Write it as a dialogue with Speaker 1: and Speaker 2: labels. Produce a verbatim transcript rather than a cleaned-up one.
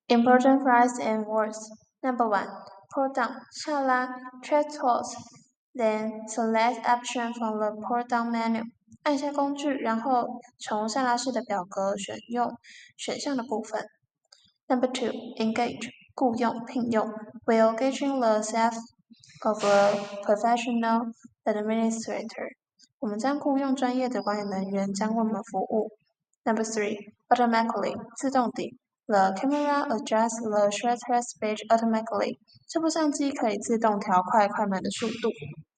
Speaker 1: Important phrases and words. Number one, pull down, 下拉 Track tools. Then select option from the pull down menu. 按下工具，然后从下拉式的表格选用选项的部分。Number two, engage. 雇用、聘用 We're engaging the staff of a professional administrator. 我们将雇用专业的管理人员将为我们服务。Number three, automatically. 自动顶 The camera adjusts the shutter speed automatically. 这部相机可以自动调快快门的速度。